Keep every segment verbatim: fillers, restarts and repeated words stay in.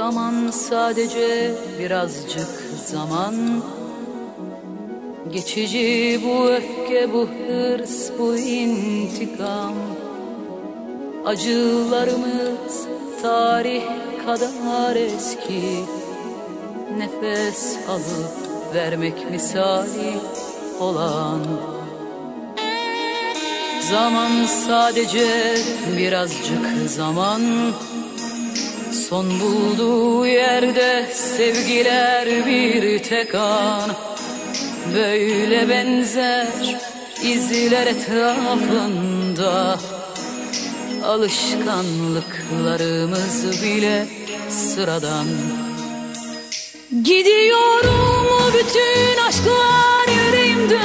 Zaman sadece birazcık zaman. Geçici bu öfke, bu hırs, bu intikam. Acılarımız tarih kadar eski. Nefes alıp vermek misali olan. Zaman sadece birazcık zaman. Son bulduğu yerde sevgiler bir tek an. Böyle benzer izler etrafında. Alışkanlıklarımız bile sıradan. Gidiyorum bütün aşklar yüreğimde.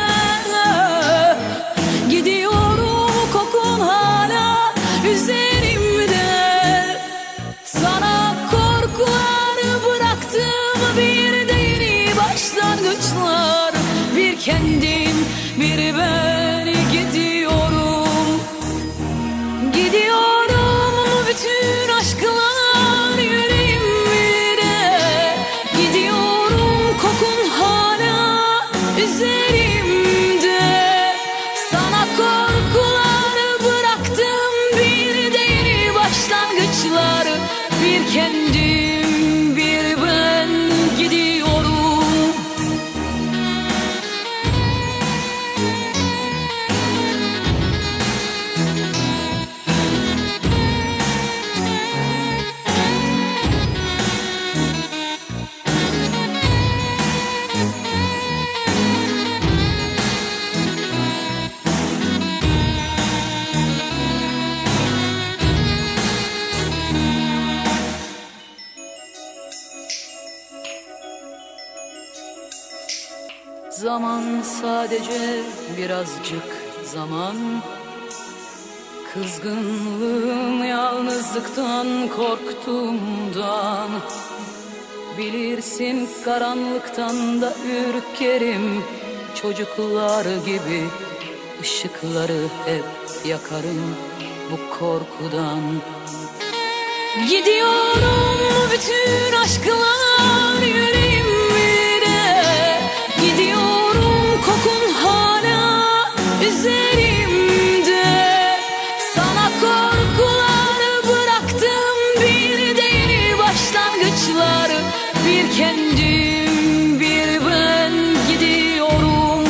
Gidiyorum kokun hala üzerimde. Sana korkular bıraktım, bir de yeni başlangıçlar. Bir kendim, bir ben gidiyorum. Gidiyorum bütün aşklar yüreğimde. Gidiyorum kokun hala üzerimde. Sana korkular bıraktım, bir de yeni başlangıçlar. Bir kendim, bir ben gidiyorum. Zaman sadece birazcık zaman. Kızgınlığım yalnızlıktan korktuğumdan. Bilirsin karanlıktan da ürkerim. Çocuklar gibi ışıkları hep yakarım bu korkudan. Gidiyorum bütün aşklar yüreğimde. Gidiyorum kokun hala üzerimde. Sana korkular bıraktım, bir de yeni başlangıçlar. Bir kendim, bir ben gidiyorum.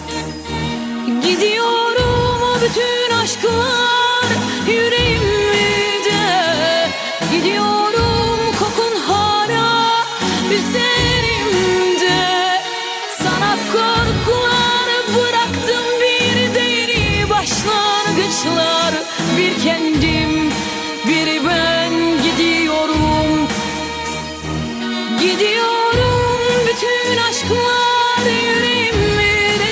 Gidiyorum bütün aşklar yüreğimde. Gidiyorum kokun hala üzerimde. Sana korkular bıraktım, bir de yeni başlangıçlar. Bir kendim, bir ben gidiyorum. Gidiyorum bütün aşklar yüreğimde.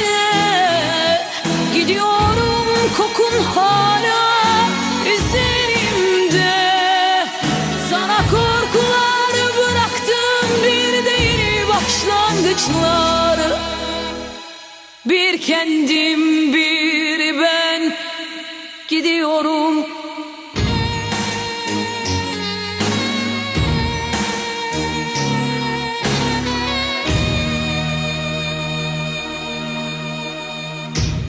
Gidiyorum kokun hala üzerimde. Sana korkular bıraktım, bir de yeni başlangıçlar. Bir kendim, bir ben gidiyorum.